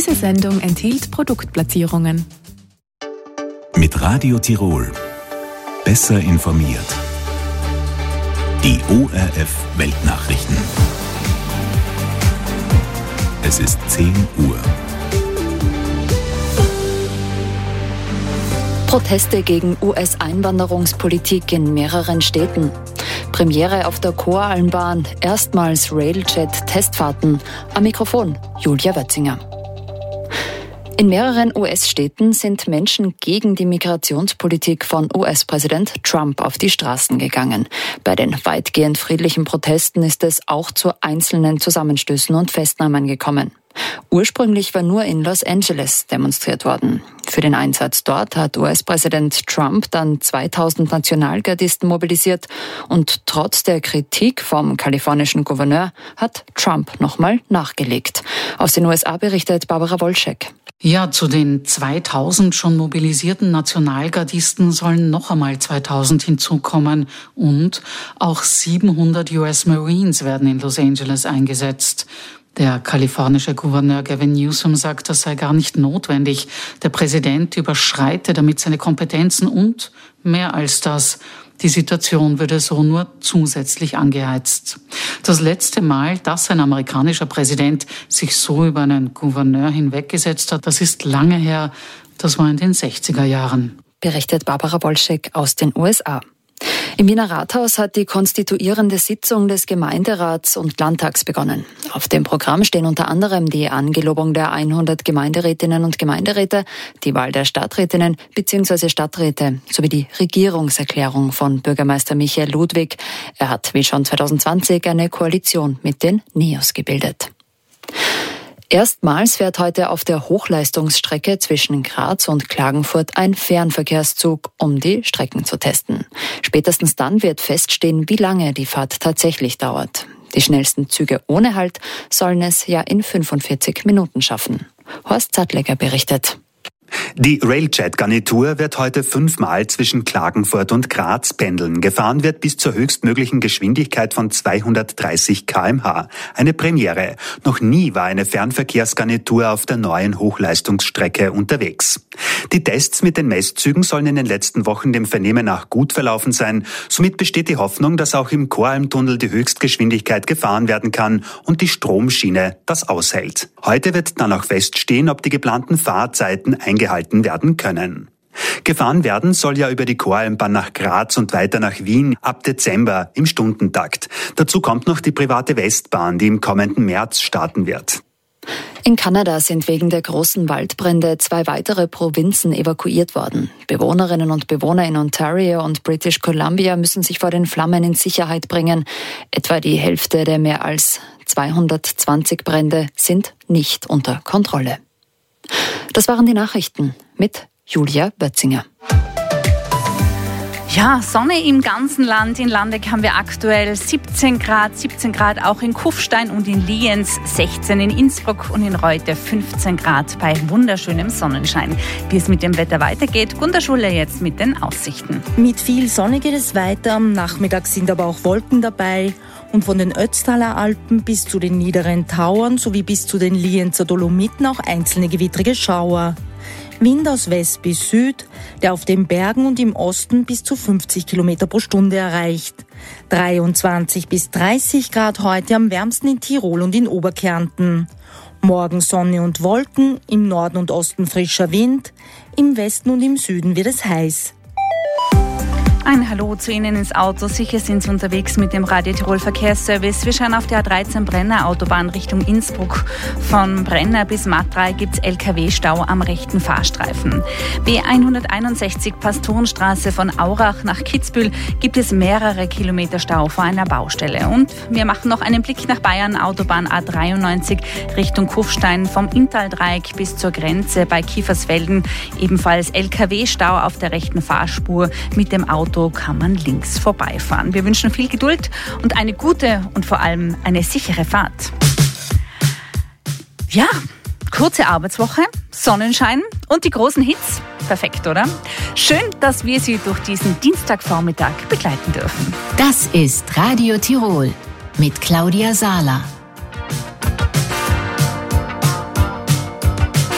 Diese Sendung enthielt Produktplatzierungen. Mit Radio Tirol. Besser informiert. Die ORF Weltnachrichten. Es ist 10 Uhr. Proteste gegen US-Einwanderungspolitik in mehreren Städten. Premiere auf der Koralmbahn, erstmals Railjet-Testfahrten. Am Mikrofon Julia Wötzinger. In mehreren US-Städten sind Menschen gegen die Migrationspolitik von US-Präsident Trump auf die Straßen gegangen. Bei den weitgehend friedlichen Protesten ist es auch zu einzelnen Zusammenstößen und Festnahmen gekommen. Ursprünglich war nur in Los Angeles demonstriert worden. Für den Einsatz dort hat US-Präsident Trump dann 2000 Nationalgardisten mobilisiert und trotz der Kritik vom kalifornischen Gouverneur hat Trump nochmal nachgelegt. Aus den USA berichtet Barbara Wolschek. Ja, zu den 2000 schon mobilisierten Nationalgardisten sollen noch einmal 2000 hinzukommen und auch 700 US Marines werden in Los Angeles eingesetzt. Der kalifornische Gouverneur Gavin Newsom sagt, das sei gar nicht notwendig. Der Präsident überschreite damit seine Kompetenzen und mehr als das. Die Situation würde so nur zusätzlich angeheizt. Das letzte Mal, dass ein amerikanischer Präsident sich so über einen Gouverneur hinweggesetzt hat, das ist lange her. Das war in den 60er Jahren. Berichtet Barbara Wolschek aus den USA. Im Wiener Rathaus hat die konstituierende Sitzung des Gemeinderats und Landtags begonnen. Auf dem Programm stehen unter anderem die Angelobung der 100 Gemeinderätinnen und Gemeinderäte, die Wahl der Stadträtinnen bzw. Stadträte sowie die Regierungserklärung von Bürgermeister Michael Ludwig. Er hat wie schon 2020 eine Koalition mit den NEOS gebildet. Erstmals fährt heute auf der Hochleistungsstrecke zwischen Graz und Klagenfurt ein Fernverkehrszug, um die Strecken zu testen. Spätestens dann wird feststehen, wie lange die Fahrt tatsächlich dauert. Die schnellsten Züge ohne Halt sollen es ja in 45 Minuten schaffen. Horst Zattleger berichtet. Die Railjet-Garnitur wird heute 5-mal zwischen Klagenfurt und Graz pendeln. Gefahren wird bis zur höchstmöglichen Geschwindigkeit von 230 km/h. Eine Premiere. Noch nie war eine Fernverkehrsgarnitur auf der neuen Hochleistungsstrecke unterwegs. Die Tests mit den Messzügen sollen in den letzten Wochen dem Vernehmen nach gut verlaufen sein. Somit besteht die Hoffnung, dass auch im Koralmtunnel die Höchstgeschwindigkeit gefahren werden kann und die Stromschiene das aushält. Heute wird dann auch feststehen, ob die geplanten Fahrzeiten eingehalten werden können. Gefahren werden soll ja über die Koralmbahn nach Graz und weiter nach Wien ab Dezember im Stundentakt. Dazu kommt noch die private Westbahn, die im kommenden März starten wird. In Kanada sind wegen der großen Waldbrände 2 weitere Provinzen evakuiert worden. Bewohnerinnen und Bewohner in Ontario und British Columbia müssen sich vor den Flammen in Sicherheit bringen. Etwa die Hälfte der mehr als 220 Brände sind nicht unter Kontrolle. Das waren die Nachrichten mit Julia Wötzinger. Ja, Sonne im ganzen Land. In Landeck haben wir aktuell 17 Grad auch in Kufstein und in Lienz, 16 in Innsbruck und in Reute 15 Grad bei wunderschönem Sonnenschein. Wie es mit dem Wetter weitergeht, Gunda Schuller jetzt mit den Aussichten. Mit viel Sonne geht es weiter. Am Nachmittag sind aber auch Wolken dabei. Und von den Ötztaler Alpen bis zu den niederen Tauern sowie bis zu den Lienzer Dolomiten auch einzelne gewittrige Schauer. Wind aus West bis Süd, der auf den Bergen und im Osten bis zu 50 Kilometer pro Stunde erreicht. 23 bis 30 Grad heute, am wärmsten in Tirol und in Oberkärnten. Morgen Sonne und Wolken, im Norden und Osten frischer Wind, im Westen und im Süden wird es heiß. Ein Hallo zu Ihnen ins Auto. Sicher sind Sie unterwegs mit dem Radio Tirol Verkehrsservice. Wir schauen auf der A13 Brenner Autobahn Richtung Innsbruck. Von Brenner bis Matrei gibt es LKW-Stau am rechten Fahrstreifen. B161 Pastorenstraße von Aurach nach Kitzbühel gibt es mehrere Kilometer Stau vor einer Baustelle. Und wir machen noch einen Blick nach Bayern. Autobahn A93 Richtung Kufstein vom Inntaldreieck bis zur Grenze bei Kiefersfelden. Ebenfalls LKW-Stau auf der rechten Fahrspur. Mit dem Auto kann man links vorbeifahren. Wir wünschen viel Geduld und eine gute und vor allem eine sichere Fahrt. Ja, kurze Arbeitswoche, Sonnenschein und die großen Hits. Perfekt, oder? Schön, dass wir Sie durch diesen Dienstagvormittag begleiten dürfen. Das ist Radio Tirol mit Claudia Sahler.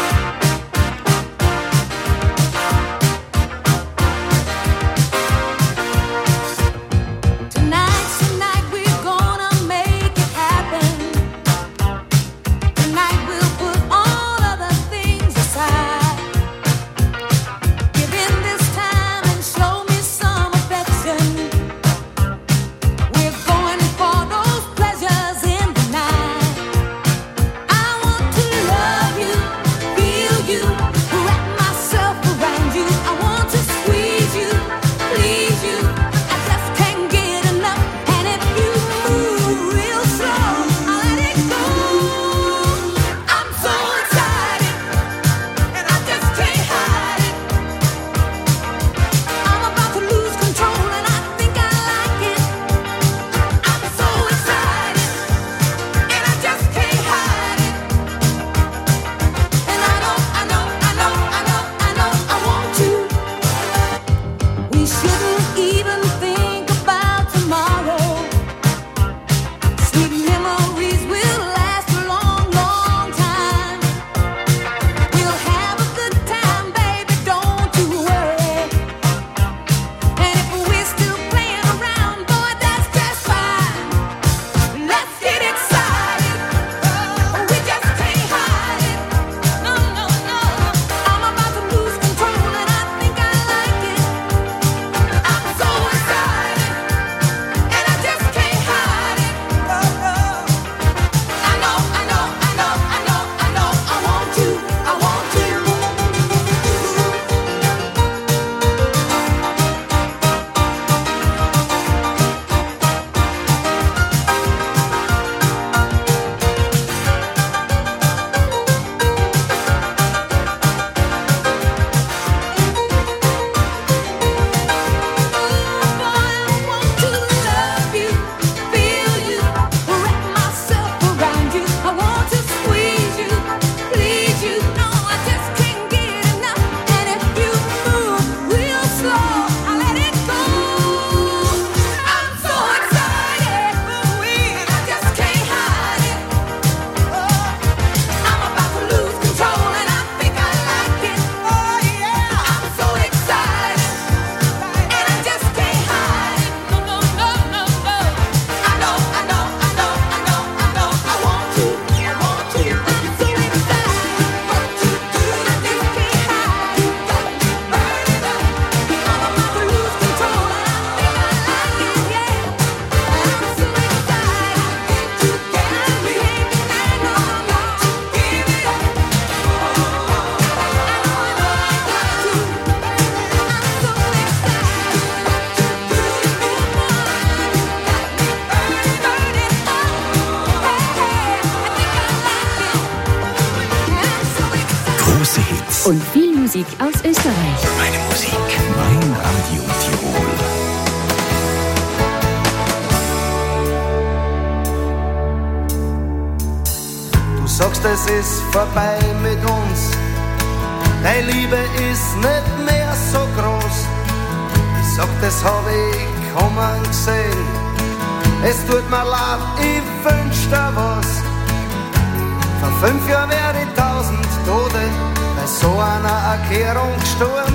Und viel Musik aus Österreich. Meine Musik, mein Radio Tirol. Du sagst, es ist vorbei mit uns. Deine Liebe ist nicht mehr so groß. Ich sag, das hab ich kommen gesehen. Es tut mir leid, ich wünsch dir was. Vor 5 Jahren wäre ich 1000 Tote bei so einer Erklärung gestorben.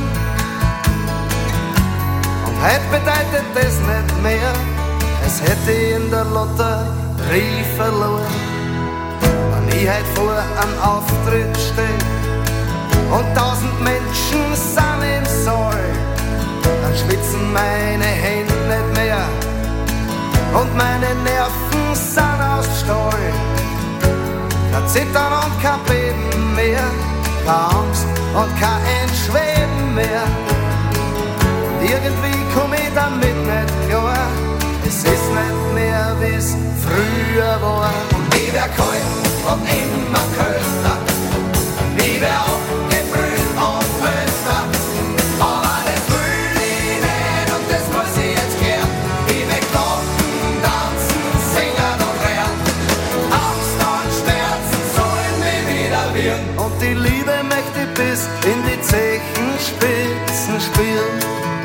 Und heute bedeutet das nicht mehr, als hätte ich in der Lotterie verloren. Wenn ich heute vor einem Auftritt stehe und 1000 Menschen sind im Saal, dann schwitzen meine Hände nicht mehr und meine Nerven sind aus Stahl. Kein Zittern und kein Beben mehr, keine Angst und kein Entschweben mehr. Und irgendwie komm ich damit nicht klar, es ist nicht mehr wie's früher war. Und ich wär kalt und immer kälter, ich wär abgebrüht und öfter. Aber das will ich nicht und das muss ich jetzt gern. Ich will klopfen, tanzen, singen und rennen. Angst und Schmerzen sollen mich wieder wirren. Und die Liebe möchte ich bis in die Zechenspitzen spüren.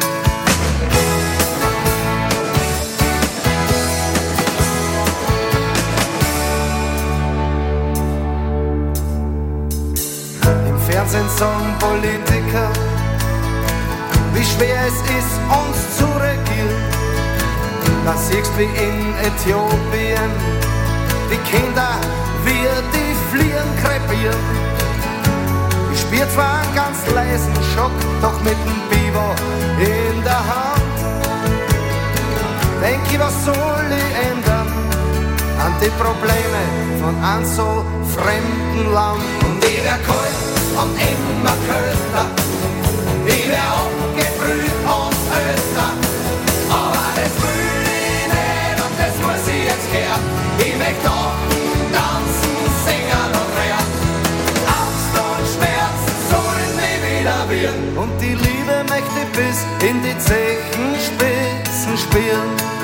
Fernsehen sagen Politiker, wie schwer es ist, uns zu regieren. Da siehst wie in Äthiopien die Kinder, wie die Fliehen krepieren. Ich spür zwar einen ganz leisen Schock, doch mit dem Biber in der Hand. Denk ich, was soll ich ändern an die Probleme von einem so fremden Land? Und ich wär kalt und immer kälter, ich wär abgebrüht und öfter. Aber das will ich nicht und das muss ich jetzt hören. Ich möchte lachen, tanzen, singen und rennen. Angst und Schmerzen sollen mich wieder wirren. Und die Liebe möchte ich bis in die Zechenspitzen spüren.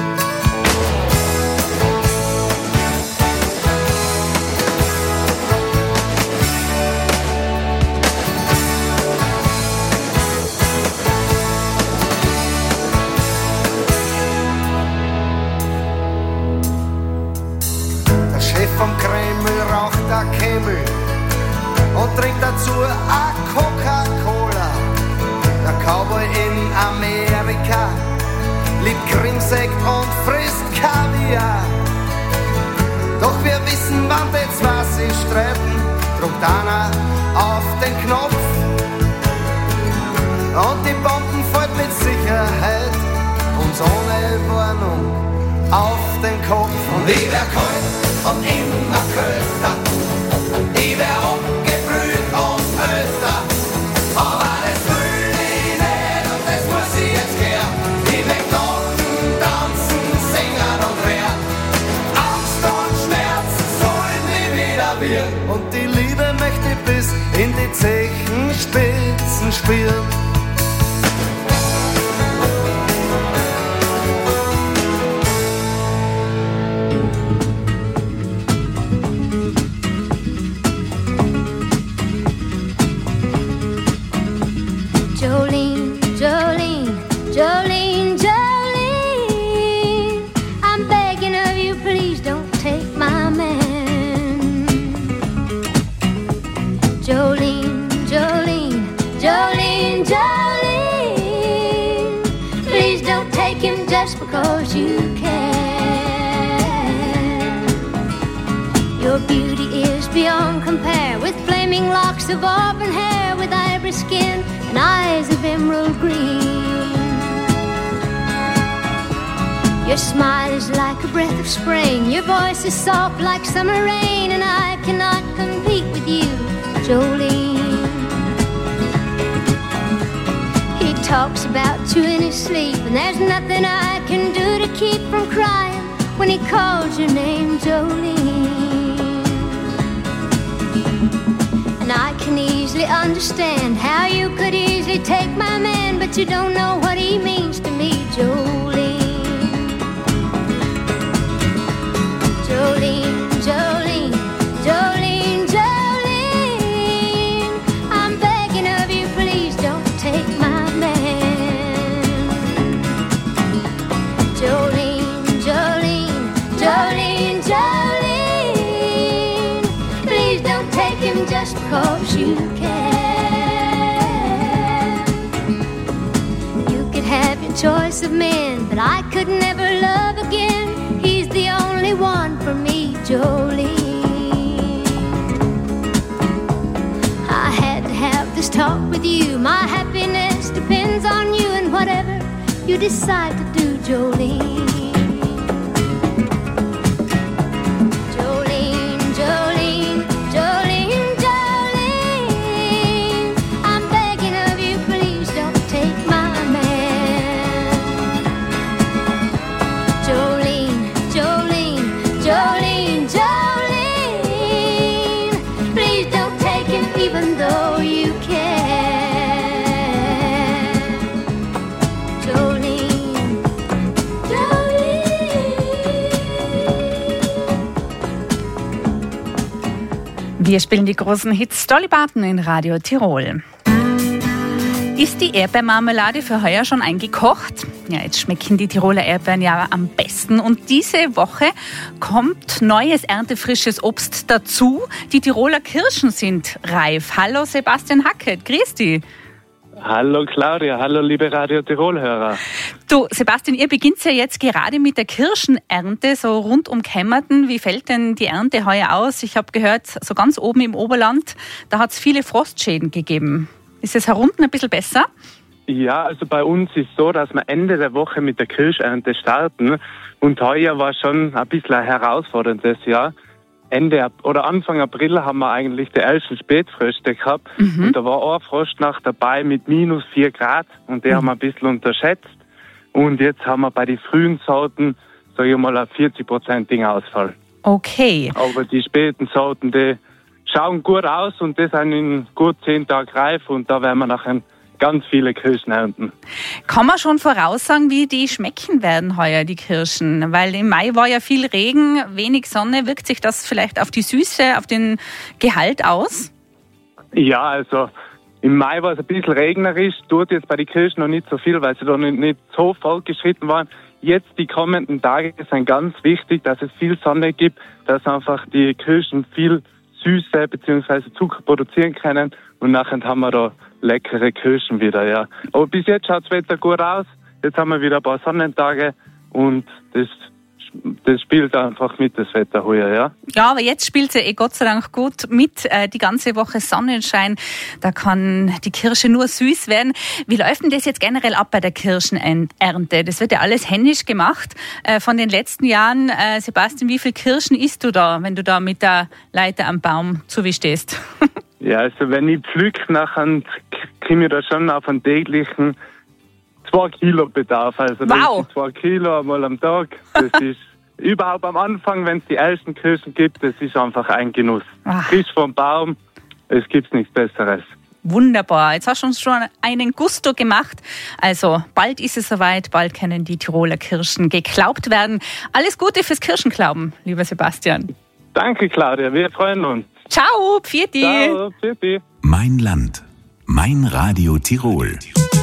Vom Kreml raucht ein Kämmel und trinkt dazu a Coca-Cola. Der Cowboy in Amerika liebt Krimsekt und frisst Kaviar. Doch wir wissen, wann die zwei sich streiten, drückt einer auf den Knopf und die Bomben fällt mit Sicherheit uns ohne Warnung auf den Kopf. Und ich wär kalt und immer kälter, ich wär abgebrüht und öfter. Aber das will ich nicht und das muss ich jetzt hören. Ich möchte lachen, tanzen, singen und rennen. Angst und Schmerzen sollen mich wieder wirren. Und die Liebe möchte ich bis in die Zechenspitzen spüren. Because you can. Your beauty is beyond compare, with flaming locks of auburn hair, with ivory skin and eyes of emerald green. Your smile is like a breath of spring, your voice is soft like summer rain, and I cannot compete with you, Jolene. He talks about you in his sleep, and there's nothing I can do to keep from crying when he calls your name, Jolene. And I can easily easily understand how you could easily take my man, but you don't know what he means to me, Jolene. Jolene, Jolene, Jolene, Jolene, I'm begging of you, please don't take my man. Jolene, Jolene, Jolene, Jolene, please don't take him just because you can. You could have your choice of men, but I could never love again. He's the only one for me, Jolene. I had to have this talk with you. My happiness depends on you and whatever you decide to do, Jolene. Jolene, Jolene, Jolene, Jolene, I'm begging of you, please don't take my man. Jolene, Jolene, Jolene, Jolene, please don't take him even though you can. Jolene, Jolene. Wir spielen die großen Hits Dolly Parton in Radio Tirol. Ist die Erdbeermarmelade für heuer schon eingekocht? Ja, jetzt schmecken die Tiroler Erdbeeren ja am besten. Und diese Woche kommt neues erntefrisches Obst dazu. Die Tiroler Kirschen sind reif. Hallo Sebastian Hackett, grüß dich. Hallo Claudia, hallo liebe Radio Tirol-Hörer. Du, Sebastian, ihr beginnt ja jetzt gerade mit der Kirschenernte, so rund um Kemmerton. Wie fällt denn die Ernte heuer aus? Ich habe gehört, so ganz oben im Oberland, da hat es viele Frostschäden gegeben. Ist es herunten ein bisschen besser? Ja, also bei uns ist so, dass wir Ende der Woche mit der Kirschernte starten. Und heuer war schon ein bisschen ein herausforderndes Jahr. Anfang April haben wir eigentlich die ersten Spätfröste gehabt. Und da war eine Frostnacht dabei mit minus 4 Grad. Und die haben wir ein bisschen unterschätzt. Und jetzt haben wir bei den frühen Sorten, sage ich mal, einen 40%igen Ausfall. Okay. Aber die späten Sorten, die schauen gut aus und die sind in gut 10 Tagen reif. Und da werden wir nachher ganz viele Kirschen ernten. Kann man schon voraussagen, wie die schmecken werden heuer, die Kirschen? Weil im Mai war ja viel Regen, wenig Sonne. Wirkt sich das vielleicht auf die Süße, auf den Gehalt aus? Ja, also im Mai war es ein bisschen regnerisch. Tut jetzt bei den Kirschen noch nicht so viel, weil sie da nicht so fortgeschritten waren. Jetzt die kommenden Tage sind ganz wichtig, dass es viel Sonne gibt, dass einfach die Kirschen viel Süße bzw. Zucker produzieren können. Und nachher haben wir da leckere Kirschen wieder, ja. Aber bis jetzt schaut das Wetter gut aus. Jetzt haben wir wieder ein paar Sonnentage und das spielt einfach mit, das Wetter heuer, ja. Ja, aber jetzt spielt sie Gott sei Dank gut mit. Die ganze Woche Sonnenschein, da kann die Kirsche nur süß werden. Wie läuft denn das jetzt generell ab bei der Kirschenernte? Das wird ja alles händisch gemacht. Von den letzten Jahren, Sebastian, wie viel Kirschen isst du da, wenn du da mit der Leiter am Baum zu wie stehst? Ja, also wenn ich pflück, nachher komme ich da schon auf einen täglichen 2 Kilo Bedarf. Also wow. 2 Kilo einmal am Tag. Das ist überhaupt am Anfang, wenn es die ersten Kirschen gibt, das ist einfach ein Genuss. Frisch vom Baum, es gibt nichts Besseres. Wunderbar. Jetzt hast du uns schon einen Gusto gemacht. Also bald ist es soweit, bald können die Tiroler Kirschen geklaubt werden. Alles Gute fürs Kirschenklauben, lieber Sebastian. Danke, Claudia. Wir freuen uns. Ciao, Pfiati. Ciao, Pfiati. Mein Land, mein Radio Tirol.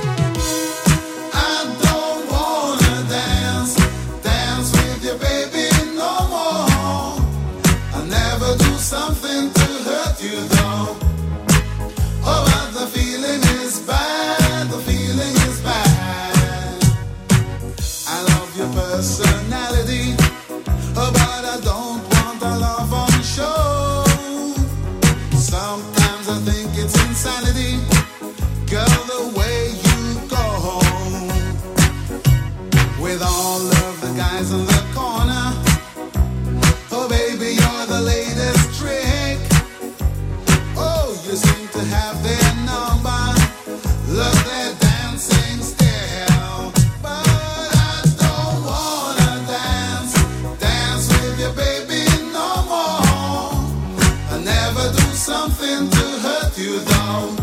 Something to hurt you though. Oh, but the feeling is bad, the feeling is bad. I love your personality, oh, but I don't want a love on show. Sometimes I think it's insanity, girl, the way you go. With all of the guys in the corner, oh baby, you're the latest trick. Oh, you seem to have their number. Look, they're dancing still. But I don't wanna dance with you, baby, no more. I never do something to hurt you though.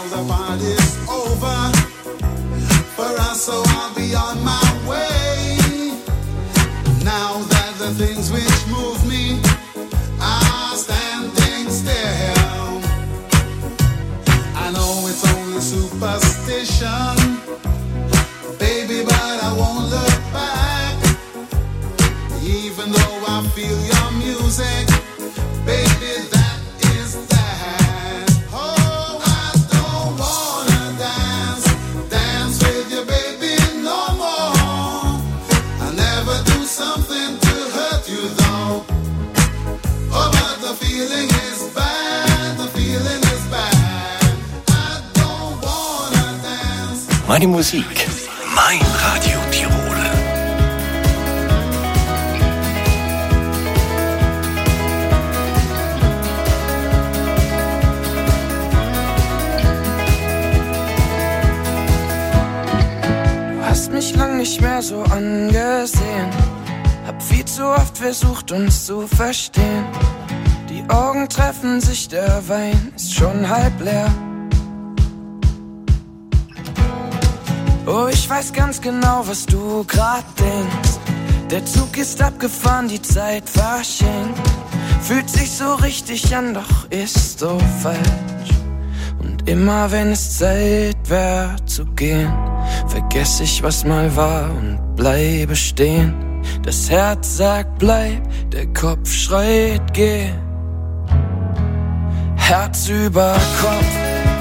the party's over for us, so I'll be on my way. Now that the things which move me are standing still, I know it's only superstition, baby, but I won't look back. Even though I feel your music, baby, that is that. Oh, I don't wanna dance with you, baby, no more. I never do something to hurt you, though. Oh, but the feeling is bad, the feeling is bad. I don't wanna dance. Meine Musik, mein Radio Tirol. Mich lang nicht mehr so angesehen, hab viel zu oft versucht uns zu verstehen. Die Augen treffen sich, der Wein ist schon halb leer. Oh, ich weiß ganz genau, was du grad denkst. Der Zug ist abgefahren, die Zeit verschenkt. Fühlt sich so richtig an, doch ist so falsch. Und immer wenn es Zeit wär zu gehen, vergess ich, was mal war und bleibe stehen. Das Herz sagt bleib, der Kopf schreit geh. Herz über Kopf.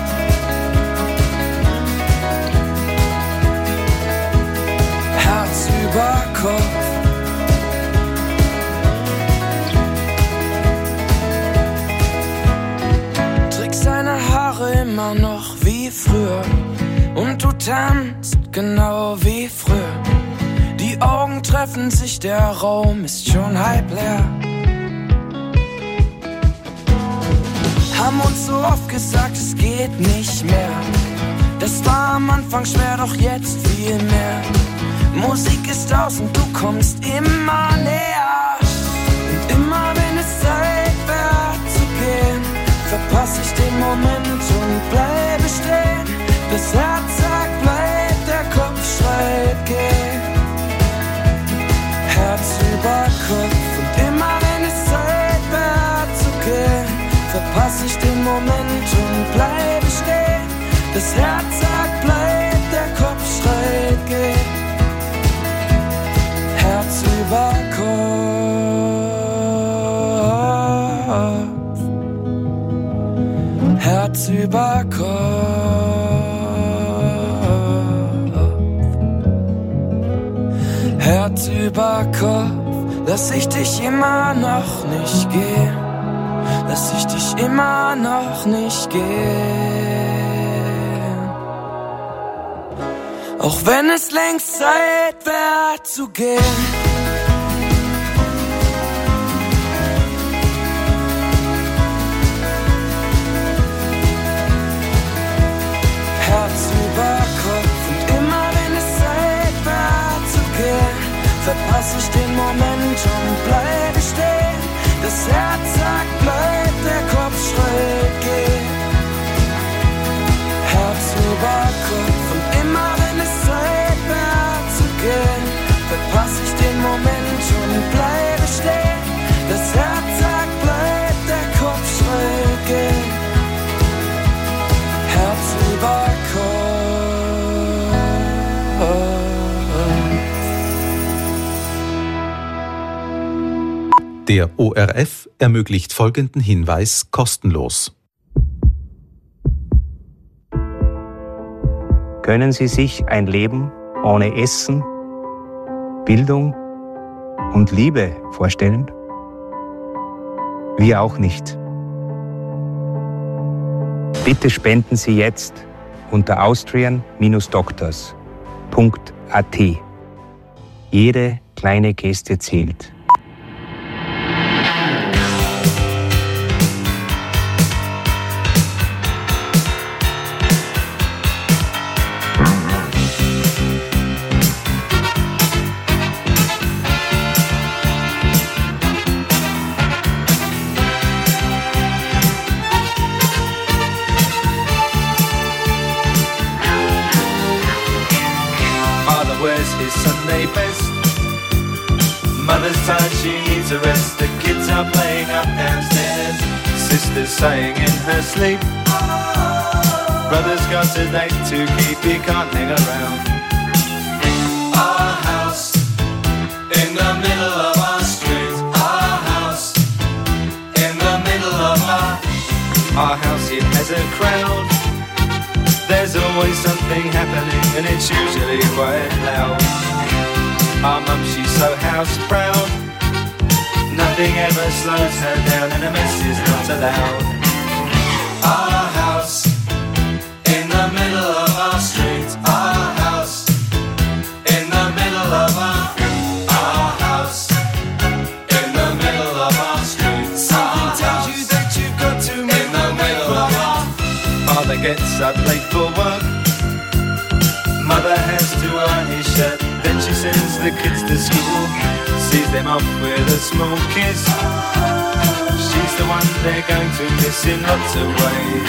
Herz über Kopf. Trägst deine Haare immer noch wie früher und du tanzt genau wie früher. Die Augen treffen sich, der Raum ist schon halb leer. Haben uns so oft gesagt, es geht nicht mehr. Das war am Anfang schwer, doch jetzt viel mehr. Musik ist aus und du kommst immer näher. Und immer wenn es Zeit wär zu gehen, verpass ich den Moment und bleibe stehen. Das Herz sagt bleib, der Kopf schreit geh. Herz über Kopf. Und immer wenn es Zeit wär zu gehen, verpass ich den Moment und bleibe stehen. Das Herz sagt bleib, der Kopf schreit geh. Herz über Kopf. Herz über Kopf. Herz über Kopf, lass ich dich immer noch nicht gehen. Lass ich dich immer noch nicht gehen. Auch wenn es längst Zeit wär zu gehen. Herz über Kopf und immer wenn es Zeit wär zu gehen, verpass ich den Moment und bleibe stehen. Das Herz sagt bleib, der Kopf schreit geh. Herz über Kopf und immer wenn es Zeit wär zu gehen, verpass ich den Moment und bleibe stehen. Das Herz sagt bleib, der Kopf schreit geh. Herz über Kopf. Der ORF ermöglicht folgenden Hinweis kostenlos. Können Sie sich ein Leben ohne Essen, Bildung und Liebe vorstellen? Wir auch nicht. Bitte spenden Sie jetzt unter austrian-doctors.at. Jede kleine Geste zählt. his Sunday best. Mother's tired, she needs a rest. The kids are playing up downstairs. Sister's sighing in her sleep. Brother's got a date to keep, he can't hang around. Our house in the middle of our street. Our house in the middle of our house, it has a crowd. There's always something happening and it's usually quite loud. Our mum, she's so house proud. Nothing ever slows her down and a mess is not allowed. Our house in the middle of our street. Our house in the middle of our house in the middle of our street. Something tells you that you've got to move in the middle of our. Father gets up late for work. Mother has to iron his shirt. Then she sends the kids to school, sees them off with a small kiss. She's the one they're going to miss in lots of ways.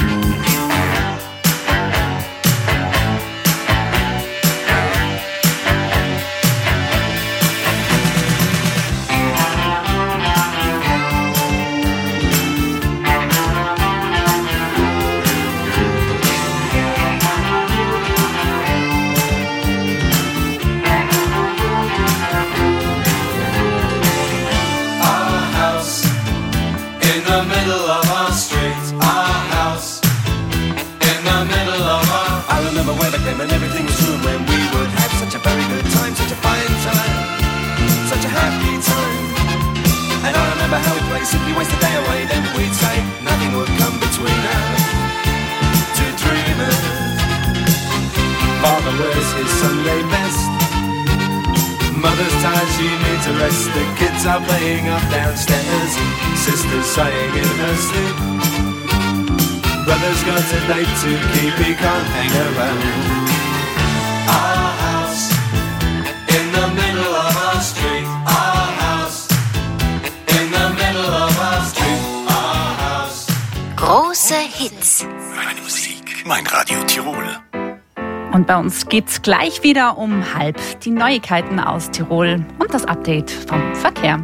And everything was room when we would have such a very good time, such a fine time, such a happy time. And I remember how we'd play, simply waste the day away. Then we'd say nothing would come between us, two dreamers. Father wears his Sunday best. Mother's tired, she needs a rest. The kids are playing up downstairs. Sister's sighing in her sleep. Brother's got a date to keep, he can't hang around. Our house in the middle of our street. Our house in the middle of our street. Our house. Große Hits. Meine Musik, mein Radio Tirol. Und bei uns geht's gleich wieder um 12:30 die Neuigkeiten aus Tirol und das Update vom Verkehr.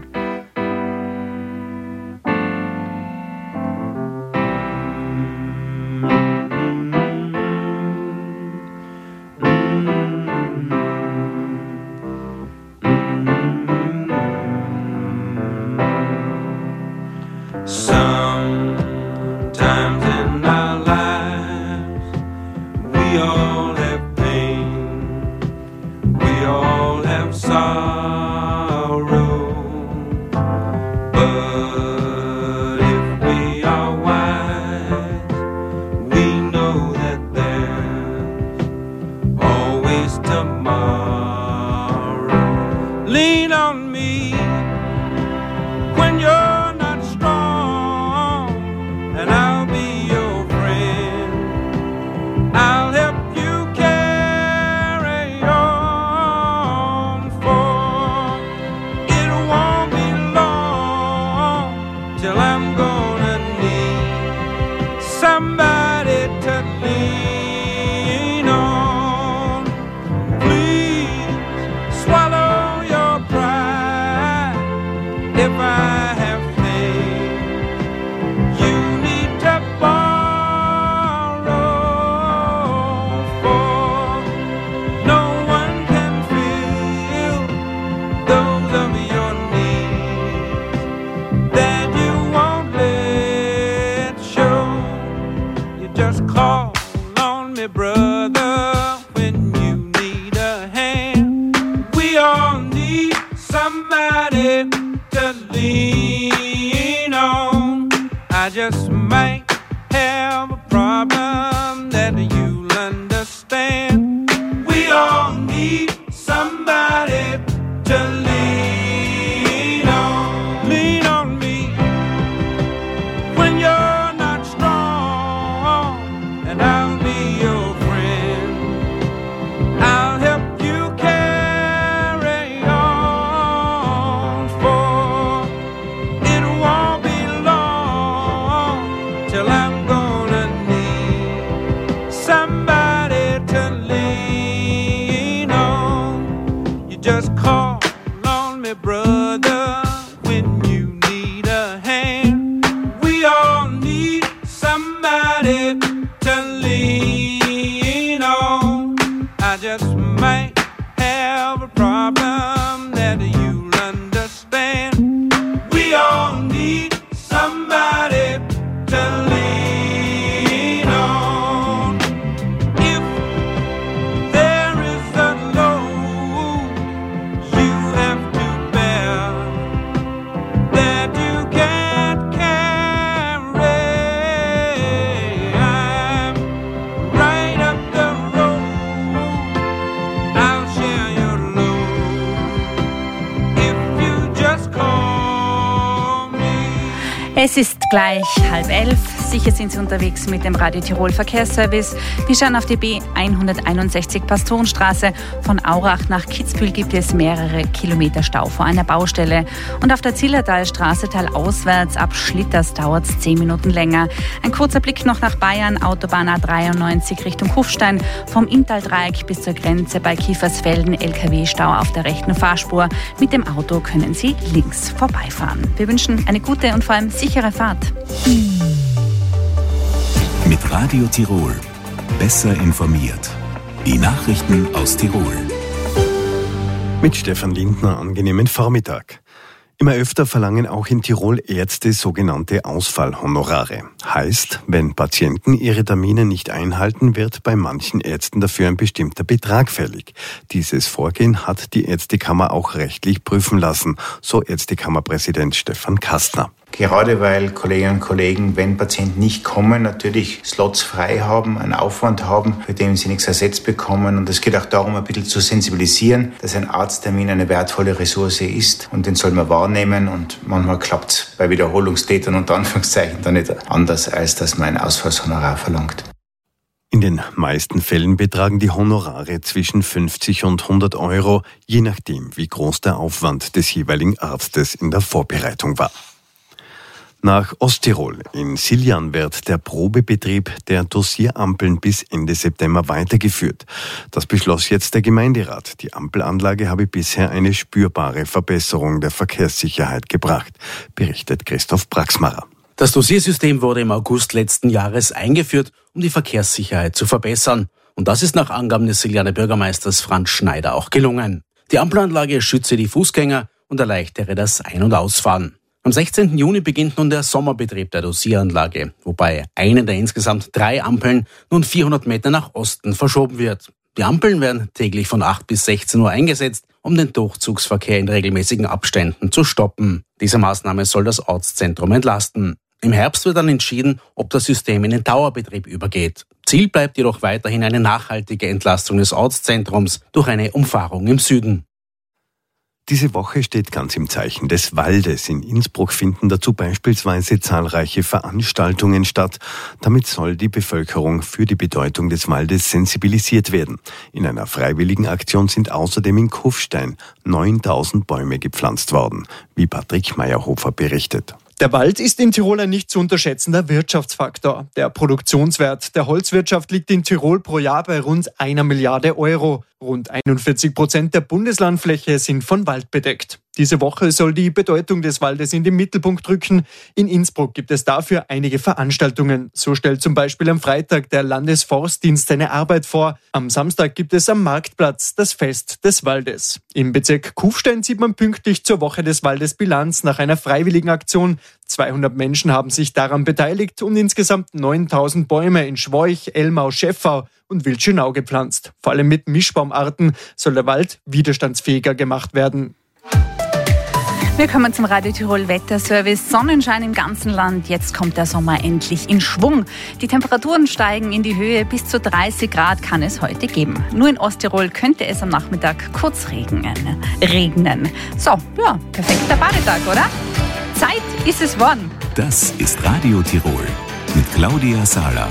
When you're not strong, and I'll be your friend. Es ist gleich 10:30. Sicher sind Sie unterwegs mit dem Radio Tirol Verkehrsservice. Wir schauen auf die B161 Pastorenstraße. Von Aurach nach Kitzbühel gibt es mehrere Kilometer Stau vor einer Baustelle. Und auf der Zillertalstraße talauswärts ab Schlitters dauert es 10 Minuten länger. Ein kurzer Blick noch nach Bayern. Autobahn A93 Richtung Kufstein. Vom Inntal-Dreieck bis zur Grenze bei Kiefersfelden LKW-Stau auf der rechten Fahrspur. Mit dem Auto können Sie links vorbeifahren. Wir wünschen eine gute und vor allem sichere Fahrt. Mit Radio Tirol. Besser informiert. Die Nachrichten aus Tirol. Mit Stefan Lindner, angenehmen Vormittag. Immer öfter verlangen auch in Tirol Ärzte sogenannte Ausfallhonorare. Heißt, wenn Patienten ihre Termine nicht einhalten, wird bei manchen Ärzten dafür ein bestimmter Betrag fällig. Dieses Vorgehen hat die Ärztekammer auch rechtlich prüfen lassen, so Ärztekammerpräsident Stefan Kastner. Gerade weil Kolleginnen und Kollegen, wenn Patienten nicht kommen, natürlich Slots frei haben, einen Aufwand haben, für den sie nichts ersetzt bekommen. Und es geht auch darum, ein bisschen zu sensibilisieren, dass ein Arzttermin eine wertvolle Ressource ist und den soll man wahrnehmen. Und manchmal klappt es bei Wiederholungstätern unter Anführungszeichen dann nicht anders, als dass man ein Ausfallshonorar verlangt. In den meisten Fällen betragen die Honorare zwischen 50 und 100 Euro, je nachdem, wie groß der Aufwand des jeweiligen Arztes in der Vorbereitung war. Nach Osttirol. In Siljan wird der Probebetrieb der Dosirampeln bis Ende September weitergeführt. Das beschloss jetzt der Gemeinderat. Die Ampelanlage habe bisher eine spürbare Verbesserung der Verkehrssicherheit gebracht, berichtet Christoph Braxmacher. Das Dosiersystem wurde im August letzten Jahres eingeführt, um die Verkehrssicherheit zu verbessern. Und das ist nach Angaben des Siljaner Bürgermeisters Franz Schneider auch gelungen. Die Ampelanlage schütze die Fußgänger und erleichtere das Ein- und Ausfahren. Am 16. Juni beginnt nun der Sommerbetrieb der Dosieranlage, wobei eine der insgesamt 3 Ampeln nun 400 Meter nach Osten verschoben wird. Die Ampeln werden täglich von 8 bis 16 Uhr eingesetzt, um den Durchzugsverkehr in regelmäßigen Abständen zu stoppen. Diese Maßnahme soll das Ortszentrum entlasten. Im Herbst wird dann entschieden, ob das System in den Dauerbetrieb übergeht. Ziel bleibt jedoch weiterhin eine nachhaltige Entlastung des Ortszentrums durch eine Umfahrung im Süden. Diese Woche steht ganz im Zeichen des Waldes. In Innsbruck finden dazu beispielsweise zahlreiche Veranstaltungen statt. Damit soll die Bevölkerung für die Bedeutung des Waldes sensibilisiert werden. In einer freiwilligen Aktion sind außerdem in Kufstein 9000 Bäume gepflanzt worden, wie Patrick Meyerhofer berichtet. Der Wald ist in Tirol ein nicht zu unterschätzender Wirtschaftsfaktor. Der Produktionswert der Holzwirtschaft liegt in Tirol pro Jahr bei rund 1 Milliarde Euro. Rund 41% der Bundeslandfläche sind von Wald bedeckt. Diese Woche soll die Bedeutung des Waldes in den Mittelpunkt rücken. In Innsbruck gibt es dafür einige Veranstaltungen. So stellt zum Beispiel am Freitag der Landesforstdienst seine Arbeit vor. Am Samstag gibt es am Marktplatz das Fest des Waldes. Im Bezirk Kufstein zieht man pünktlich zur Woche des Waldes Bilanz nach einer freiwilligen Aktion. 200 Menschen haben sich daran beteiligt und insgesamt 9000 Bäume in Schwoich, Elmau, Schäffau und Wildschönau gepflanzt. Vor allem mit Mischbaumarten soll der Wald widerstandsfähiger gemacht werden. Wir kommen zum Radio Tirol Wetterservice. Sonnenschein im ganzen Land. Jetzt kommt der Sommer endlich in Schwung. Die Temperaturen steigen in die Höhe. Bis zu 30 Grad kann es heute geben. Nur in Osttirol könnte es am Nachmittag kurz regnen. So, ja, perfekter Badetag, oder? Zeit ist es worden. Das ist Radio Tirol mit Claudia Sala.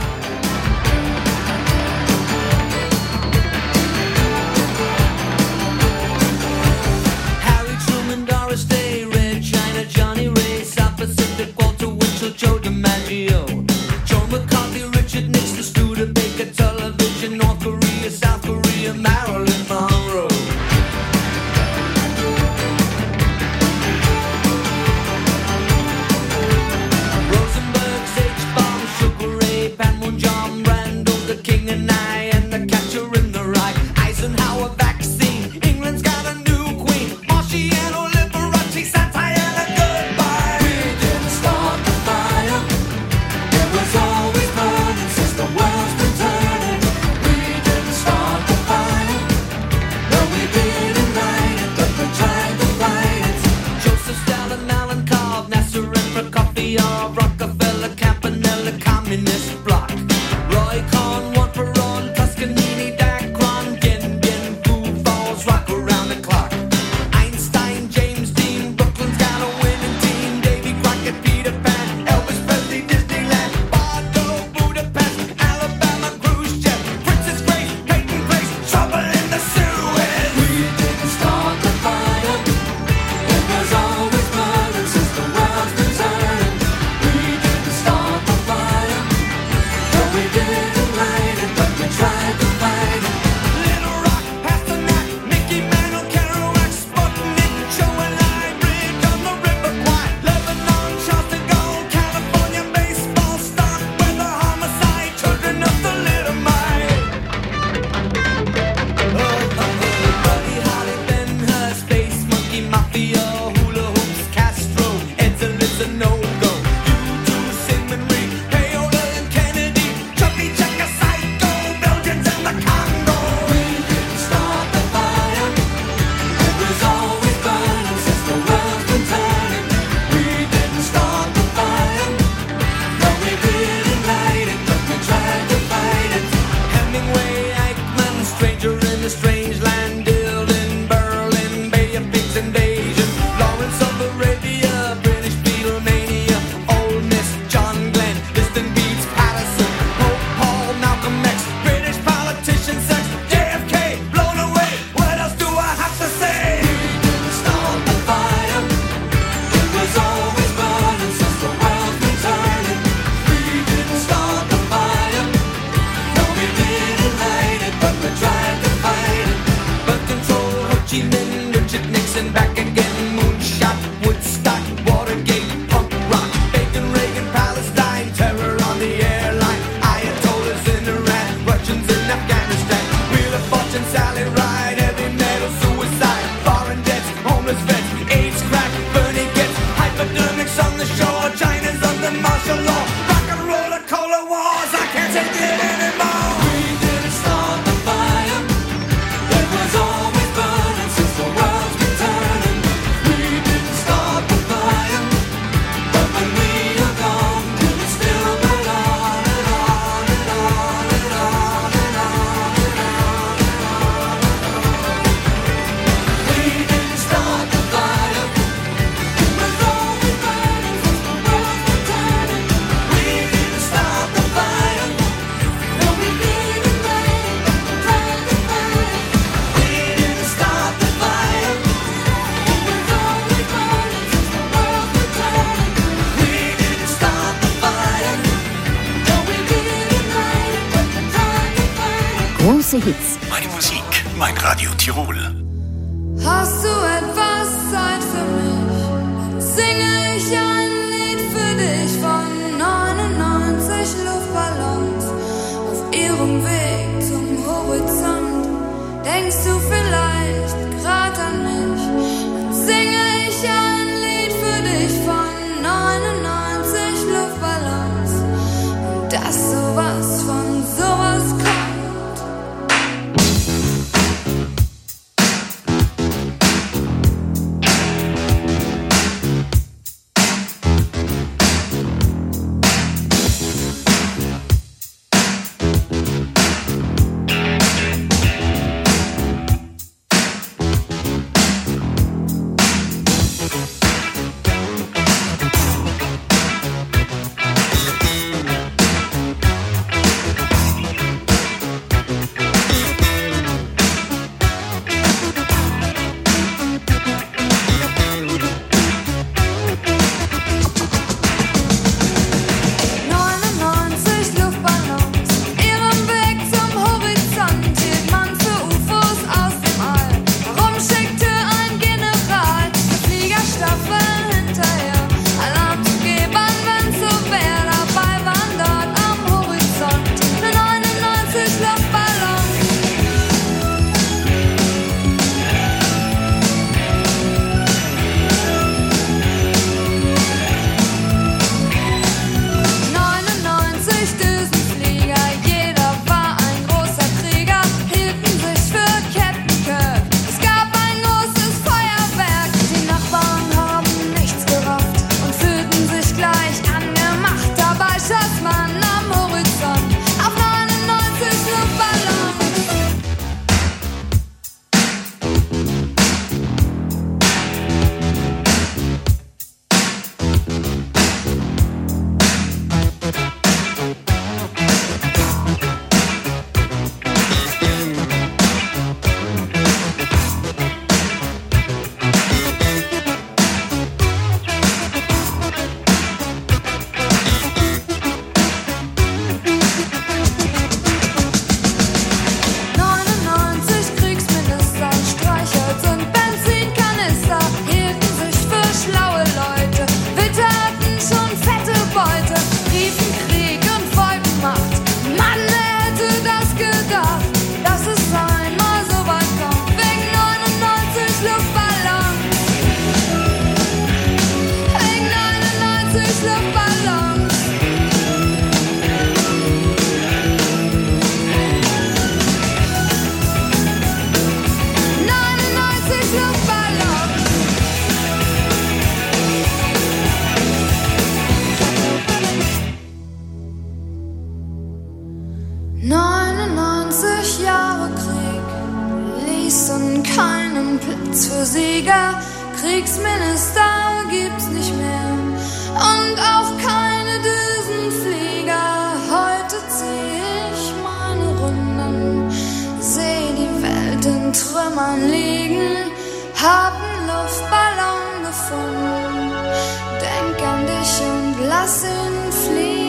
Joe DiMaggio, Joe McCarthy, Richard Nixon, Studebaker, television, North Korea, South Korea, Marilyn Monroe. Rosenberg, H-Bomb, Sugar Ray, Panmunjom. a strange land, building Berlin, Bay of Pigs invasion, Lawrence of Arabia, British Beatlemania, Old Miss, John Glenn, Distant Beats, Patterson, Pope Paul, Malcolm X, British politician sex, JFK, blown away. What else do I have to say? We didn't start the fire. It was always burning since the world's been turning. We didn't start the fire. No, we didn't light it, but we tried to fight it. But control, Ho Chi Minh, Richard Nixon, back again, moonshot, Woodstock, Watergate, punk rock, Bacon, Reagan, Palestine, terror on the airline, Ayatollahs in Iran, Russians in Afghanistan, Wheel of Fortune, Sally Ride, heavy metal, suicide, foreign debts, homeless vets, AIDS, crack, Bernie gets, hypodermics on the shore, China's under martial law, rock and roll, cola wars, I can't take it anymore. We didn't start the fire. It was always burning since the world's been turning. We didn't start the fire, but when we are gone, will it still burn on and on and on and on and on and on and on? We didn't start the fire. It was always burning since the world's been turning. We didn't start the fire. No, we didn't light it, but we tried to fight it. We didn't start the fire. It was always burning since the world's been turning. We didn't start the fire. No, we didn't light it, but we tried to fight it. Große Hits. Meine Musik, mein Radio Tirol. Hast du etwas Zeit für mich? Singe ich ein Lied für dich von 99 Luftballons auf ihrem Weg zum Horizont. Denkst du vielleicht grad an mich? Dann singe ich ein Lied für dich von 99 Luftballons und dass sowas von sowas kommt. keinen Platz für Sieger, Kriegsminister gibt's nicht mehr und auch keine Düsenflieger. Heute zieh ich meine Runden, seh die Welt in Trümmern liegen, hab 'n Luftballon gefunden, denk an dich und lass ihn fliegen.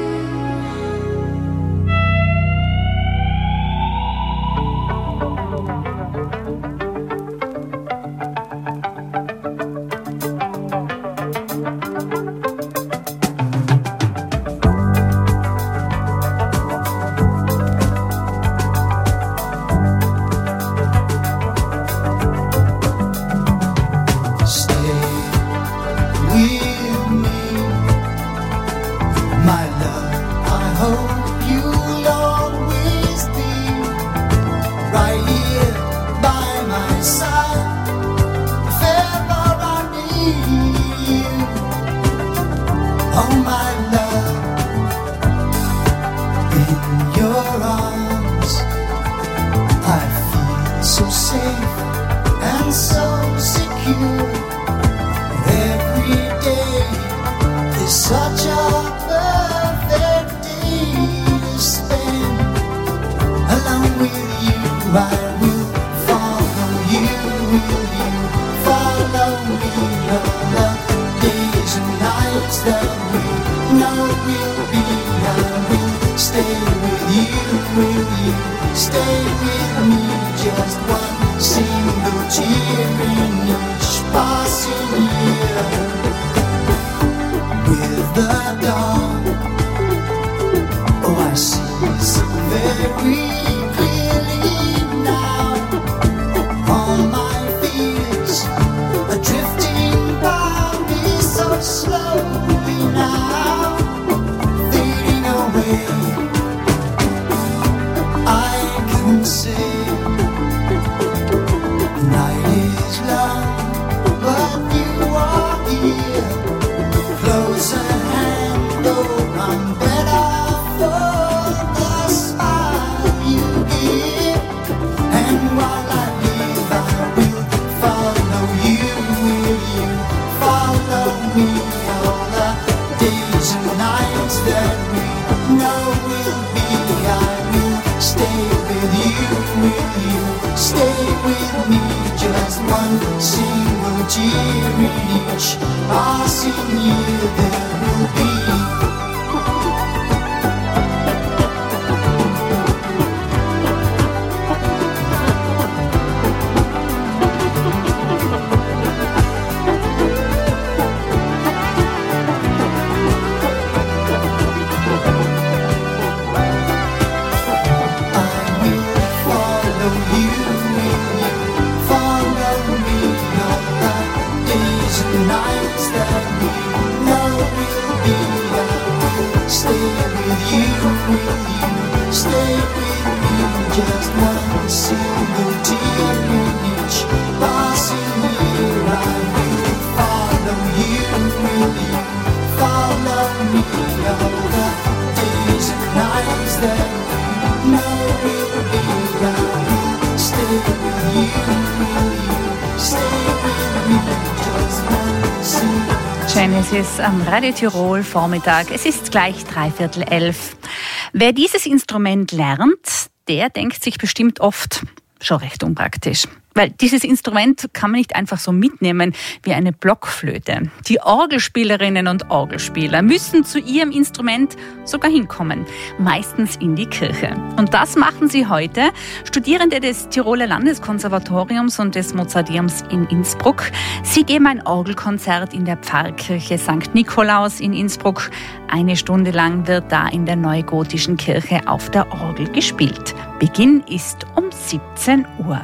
Genesis am Radio Tirol Vormittag. Es ist gleich 11:45. Wer dieses Instrument lernt, der denkt sich bestimmt oft, schon recht unpraktisch. Weil dieses Instrument kann man nicht einfach so mitnehmen wie eine Blockflöte. Die Orgelspielerinnen und Orgelspieler müssen zu ihrem Instrument sogar hinkommen, meistens in die Kirche. Und das machen sie heute. Studierende des Tiroler Landeskonservatoriums und des Mozarteums in Innsbruck. Sie geben ein Orgelkonzert in der Pfarrkirche St. Nikolaus in Innsbruck. 1 Stunde lang wird da in der neugotischen Kirche auf der Orgel gespielt. Beginn ist um 17 Uhr.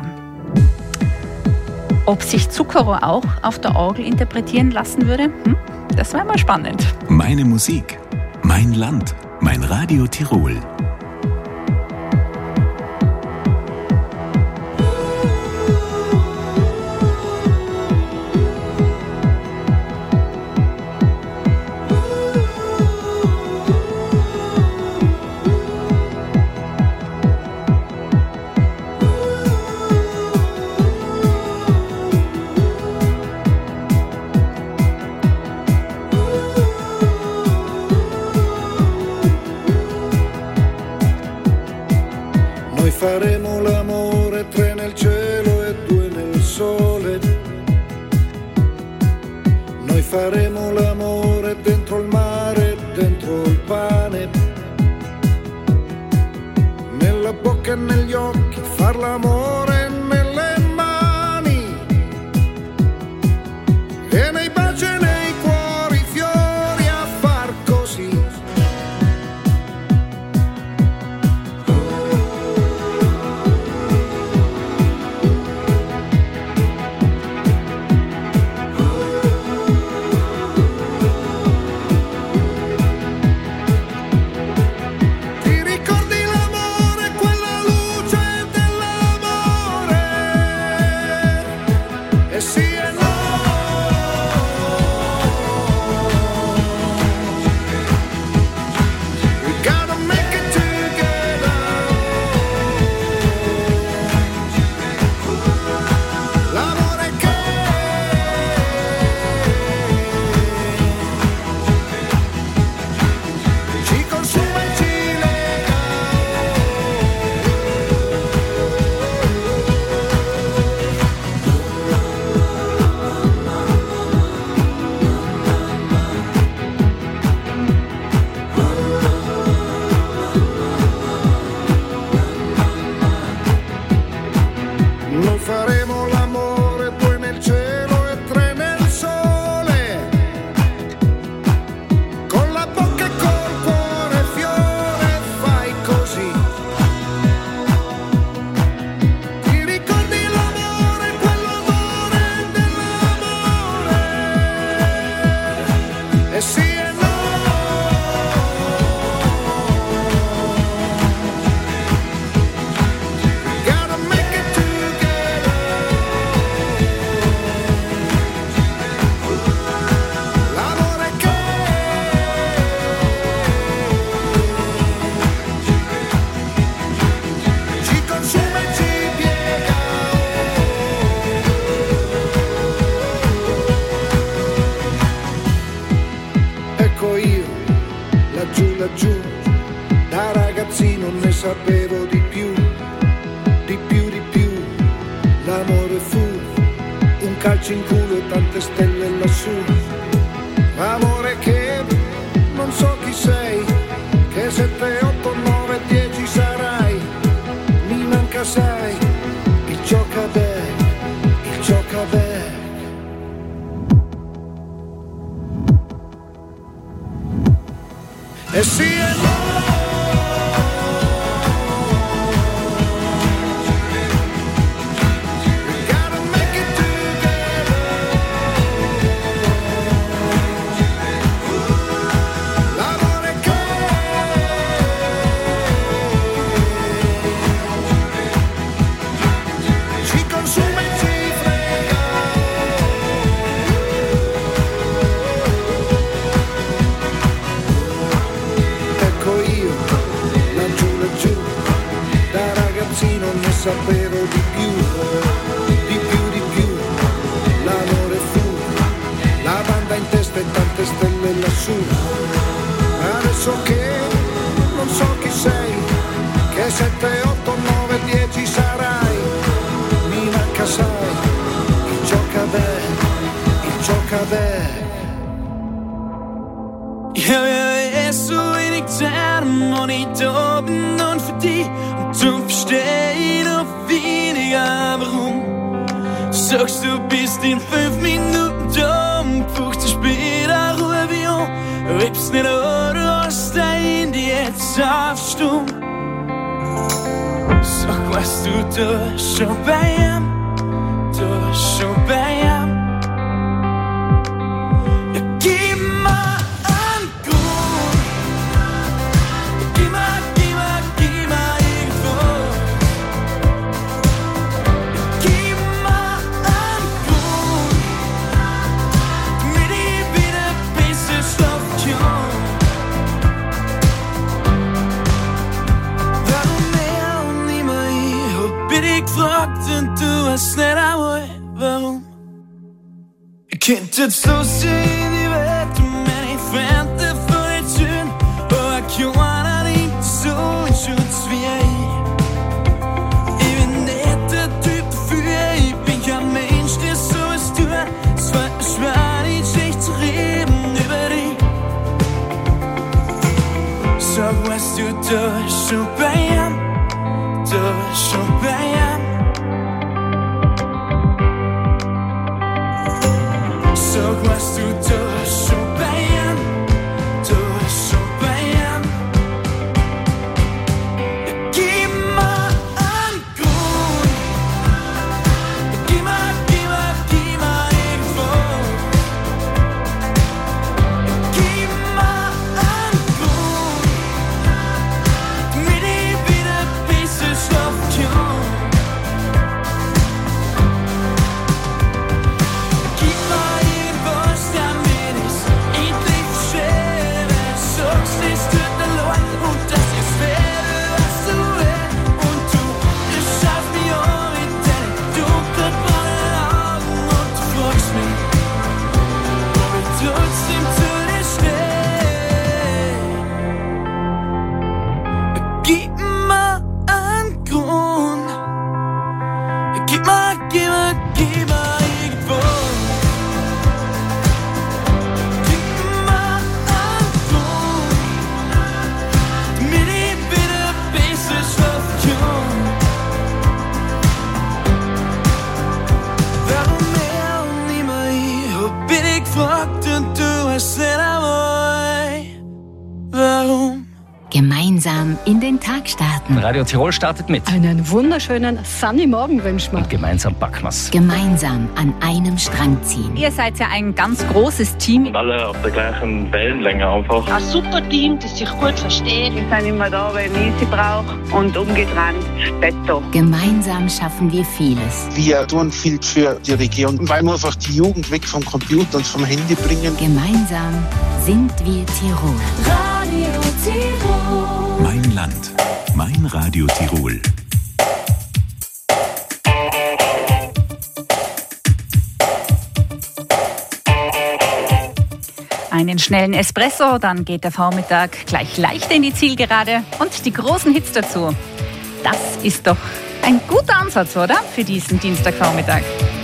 Ob sich Zuckerrohr auch auf der Orgel interpretieren lassen würde? Das wäre mal spannend. Meine Musik, mein Land, mein Radio Tirol. faremo l'amore, 3 nel cielo e 2 nel sole. Noi faremo l'amore dentro il mare, dentro il pane, nella bocca e negli occhi, far l'amore nelle mani, e nei baci e nei cuori, fiori a far così. Sapevo di più, di più, di più. L'amore fu un calcio in culo e tante stelle lassù. Amore che non so chi sei, che 7, 8, 9, 10 sarai. Mi manca sai, il giocaback, il giocaback. E sì e no. Sapevo di più, di più, di più. L'amore fu la banda in testa e tante stelle lassù. Adesso che non so chi sei, che 7, 8, 9, 10 sarai. Mi manca sai, il giocaback, il giocaback. Jeg vil så ikke tage dem, og det doben und für die, und du verstehst noch weniger warum. Sagst du bist in 5 Minuten dumm, 50 später ruhe wie an, riebst nicht an, du hast dein Handy jetzt auf stumm. Sag, was du tust schon bei ihm, tust schon bei ihm. Ja, gib mal und du hast nicht einmal warum. Ich könnte jetzt so sehen, die Welt und meine Freunde voll schön, aber keiner nimmt so in Schutz wie ich. Gemeinsam in den Tag starten. Radio Tirol startet mit. Einen wunderschönen Sunny Morgen wünschen wir. Und gemeinsam backen wir's. Gemeinsam an einem Strang ziehen. Ihr seid ja ein ganz großes Team. Und alle auf der gleichen Wellenlänge einfach. Ein super Team, das sich gut versteht. Wir sind immer da, wenn ich sie brauche. Und umgedreht detto. Gemeinsam schaffen wir vieles. Wir tun viel für die Region, weil wir einfach die Jugend weg vom Computer und vom Handy bringen. Gemeinsam sind wir Tirol. Radio Tirol. Mein Land, mein Radio Tirol. Einen schnellen Espresso, dann geht der Vormittag gleich leicht in die Zielgerade und die großen Hits dazu. Das ist doch ein guter Ansatz, oder? Für diesen Dienstagvormittag.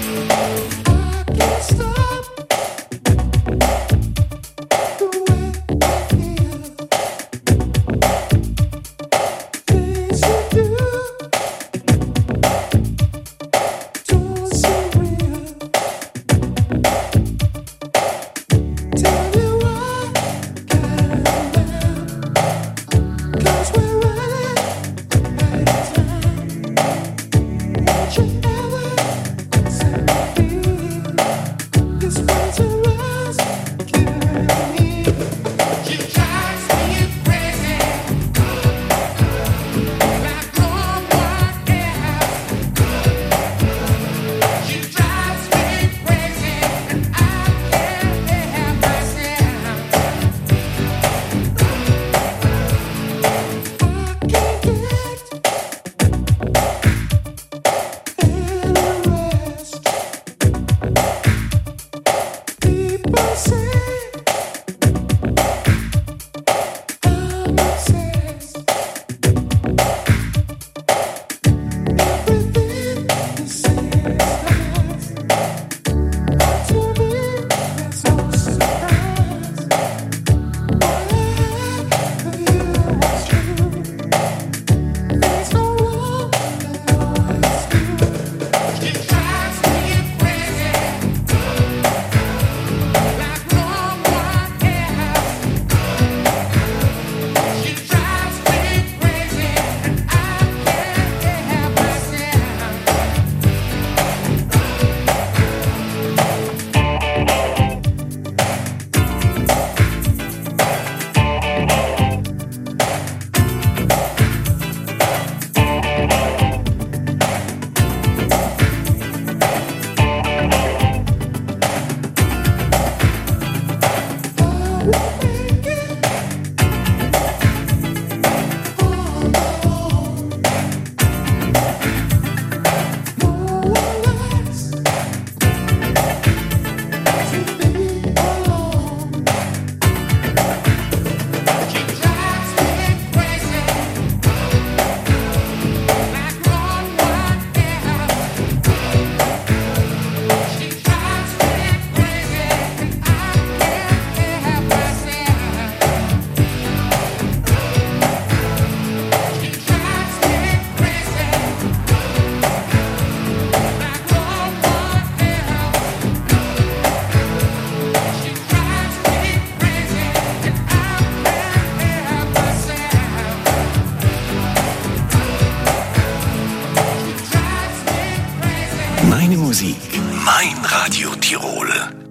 Meine Musik, mein Radio Tirol.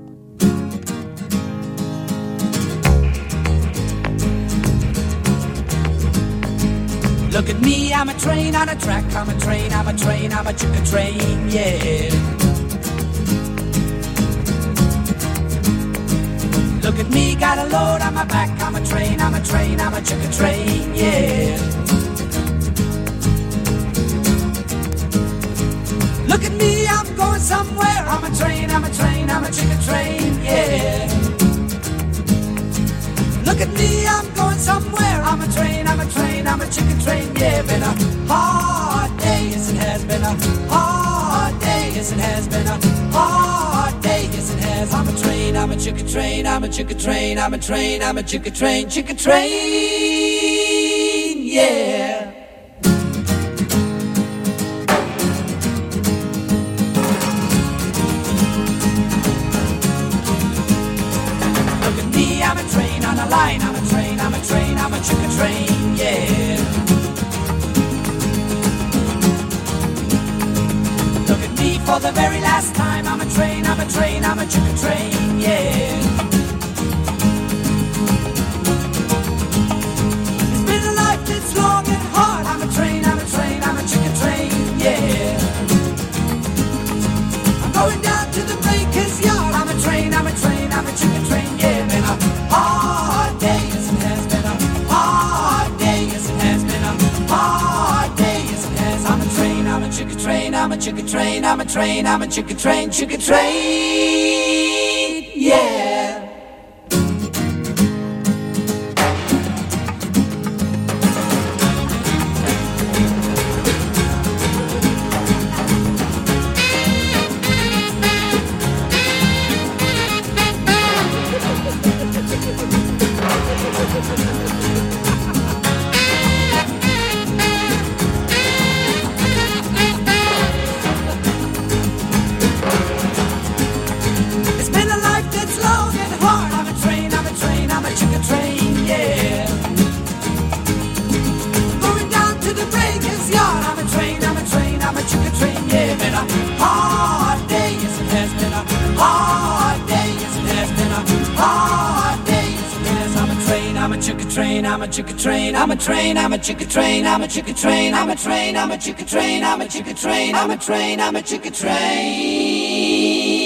Look at me, I'm a train on a track, I'm a train, I'm a train, I'm a chicken train, yeah. Look at me, got a load on my back, I'm a train, I'm a train, I'm a chicken train, yeah. Look at me, I'm going somewhere, I'm a train, I'm a train, I'm a chicken train, yeah. Look at me, I'm going somewhere, I'm a train, I'm a train, I'm a chicken train, yeah. Been a hard day, yes it has been a hard day. yes it has been a hard day, yes it has. I'm a train, I'm a chicka train, I'm a chicka train, I'm a train, I'm a chicka train, yeah. Look at me, I'm a train on a line, I'm a train, I'm a train, I'm a chicka train, yeah. For the very last time, I'm a train, I'm a train, I'm a chicka train, yeah. It's been a life that's long and hard. I'm a train, I'm a train, I'm a chicka train, yeah. I'm going down to the baker's yard. I'm a train, I'm a train, I'm a chicka train, yeah. Been a hard day, yes it has been a hard day, yes it has been a hard day, yes it has. I'm a train, I'm a chicka train, I'm a chicka train, I'm a train, I'm a chicka train, yeah. I'm a chicka train, I'm a chicka train, I'm a train, I'm a chicka train, I'm a chicka train, I'm a train, I'm a chicka train, I'm a chicka train, I'm a train, I'm a chicka train.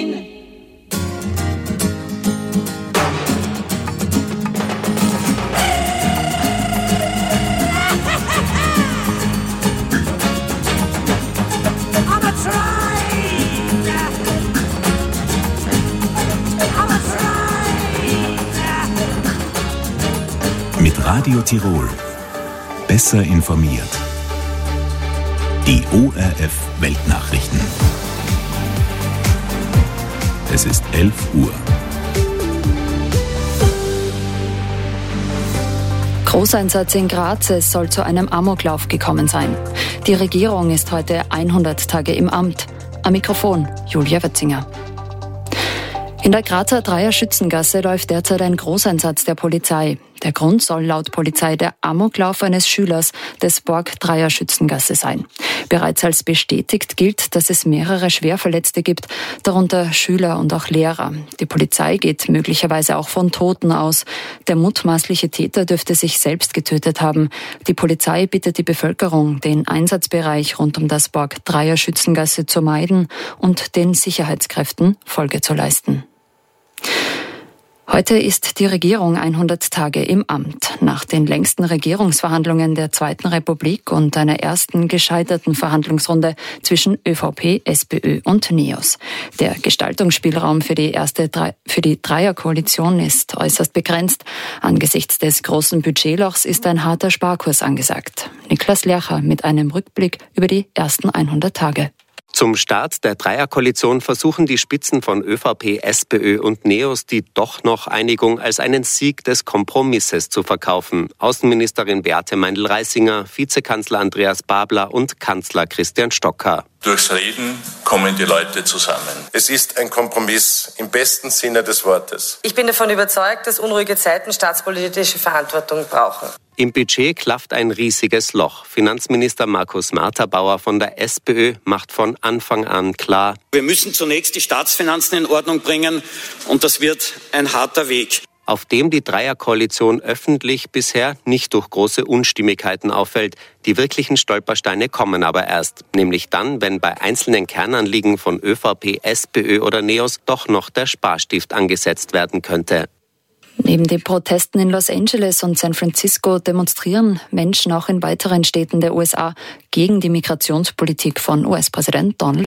Mit Radio Tirol. Besser informiert. Die ORF Weltnachrichten. Es ist 11 Uhr. Großeinsatz in Graz, es soll zu einem Amoklauf gekommen sein. Die Regierung ist heute 100 Tage im Amt. Am Mikrofon Julia Wetzinger. In der Grazer Dreier-Schützengasse läuft derzeit ein Großeinsatz der Polizei. Der Grund soll laut Polizei der Amoklauf eines Schülers des Borg Dreier-Schützengasse sein. Bereits als bestätigt gilt, dass es mehrere Schwerverletzte gibt, darunter Schüler und auch Lehrer. Die Polizei geht möglicherweise auch von Toten aus. Der mutmaßliche Täter dürfte sich selbst getötet haben. Die Polizei bittet die Bevölkerung, den Einsatzbereich rund um das Borg Dreier-Schützengasse zu meiden und den Sicherheitskräften Folge zu leisten. Heute ist die Regierung 100 Tage im Amt. Nach den längsten Regierungsverhandlungen der Zweiten Republik und einer ersten gescheiterten Verhandlungsrunde zwischen ÖVP, SPÖ und NEOS. Der Gestaltungsspielraum für die Dreierkoalition ist äußerst begrenzt. Angesichts des großen Budgetlochs ist ein harter Sparkurs angesagt. Niklas Lercher mit einem Rückblick über die ersten 100 Tage. Zum Start der Dreierkoalition versuchen die Spitzen von ÖVP, SPÖ und NEOS die doch noch Einigung als einen Sieg des Kompromisses zu verkaufen. Außenministerin Beate Meindl-Reisinger, Vizekanzler Andreas Babler und Kanzler Christian Stocker. Durchs Reden kommen die Leute zusammen. Es ist ein Kompromiss im besten Sinne des Wortes. Ich bin davon überzeugt, dass unruhige Zeiten staatspolitische Verantwortung brauchen. Im Budget klafft ein riesiges Loch. Finanzminister Markus Marterbauer von der SPÖ macht von Anfang an klar: Wir müssen zunächst die Staatsfinanzen in Ordnung bringen und das wird ein harter Weg. Auf dem die Dreierkoalition öffentlich bisher nicht durch große Unstimmigkeiten auffällt. Die wirklichen Stolpersteine kommen aber erst. Nämlich dann, wenn bei einzelnen Kernanliegen von ÖVP, SPÖ oder NEOS doch noch der Sparstift angesetzt werden könnte. Neben den Protesten in Los Angeles und San Francisco demonstrieren Menschen auch in weiteren Städten der USA gegen die Migrationspolitik von US-Präsident Donald